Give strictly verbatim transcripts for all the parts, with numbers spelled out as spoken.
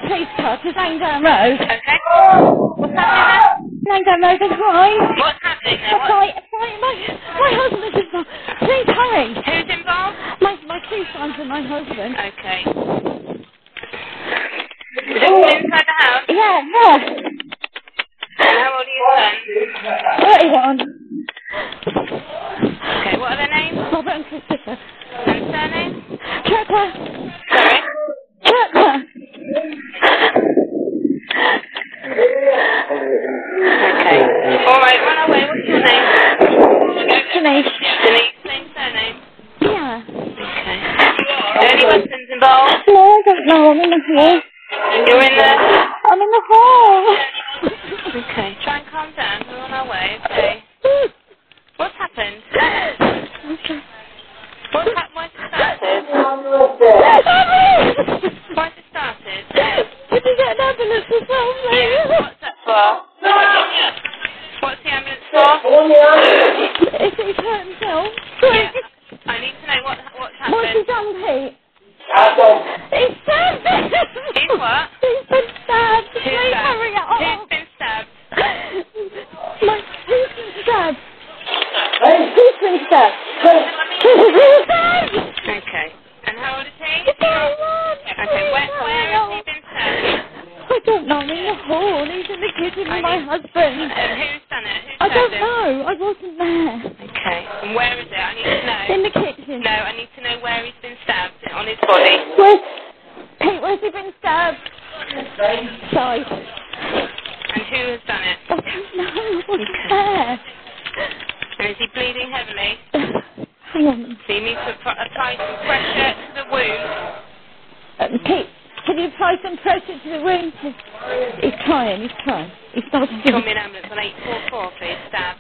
a police car to Langdon Road. Okay. What's happening Langdon Road is fine. there? What's happening there? That's What? right, that's right. My, my husband is involved. Please hurry. Who's involved? My, my two sons and my husband. Okay. Is it inside the house? Yeah, yeah. And how old are your sons? thirty-one. Okay, what are their names? Robert and Christopher. And surname? Trevor. Sorry? Trevor. Okay. Alright, run away. What's your name? Denise. Denise, same surname? Yeah. Okay. Are there any husbands involved? No, I don't know. I'm in the hall. You're in there? I'm in the hall. Okay, try and calm down. We're on our way, okay. What's happened? What's happened? Why's it started? Why's it started? Did you get an ambulance or something? Yeah, what's that for? What's the ambulance for? If he's hurt himself. Yeah, I need to know what what's What's he happened. done, Pete? He's stabbed! He's what? He's been stabbed! Who's Please stabbed? hurry up! Who's been stabbed? Like, who's been stabbed? Who's been stabbed? Who's been stabbed? Okay. And how old is he? It's thirty-one! Okay, where, where has he been stabbed? I don't know, I'm in the hall. He's in the kitchen I with my need- husband. And who's done it? Who's I don't stabbed him? know. I wasn't there. Okay. And where is it? I need to know. In the kitchen. No, I need to know where he's been stabbed on his body. Where's... Pete, where's he been stabbed? Side. And who has done it? I don't know. I wasn't Okay. there. And is he bleeding heavily? Hang on. So you need to apply apply some pressure to the wound. Um, Pete, can you apply some pressure to the wound? He's, he's trying, he's trying. He's not Call me an ambulance on eight four four, please. Stab.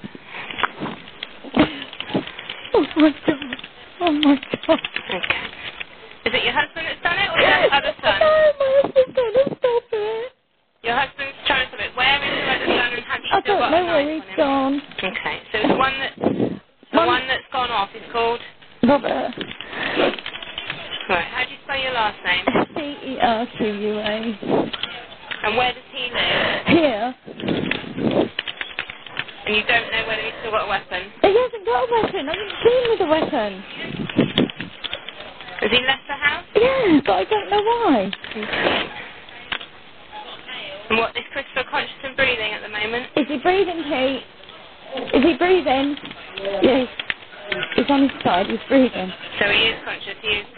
Oh my god. Oh my god. Okay. Is it your husband that's done it or your other son? No, my husband's gonna stop it. Your husband's trying to stop it. Where is your other son and have you I still don't got a know where knife he's on him? gone. Okay. So the one that the One- one that's gone off is called. Robert. Right. How do you spell your last name? C E R Q U A. And where does he live? Here. And you don't know whether he's still got a weapon. He hasn't got a weapon. I haven't seen him with a weapon. Has he left the house? Yeah, but I don't know why. Okay. And what is Christopher conscious and breathing at the moment? Is he breathing, Pete? Is he breathing? Yes. He's on his side, he's breathing. So he is conscious. He is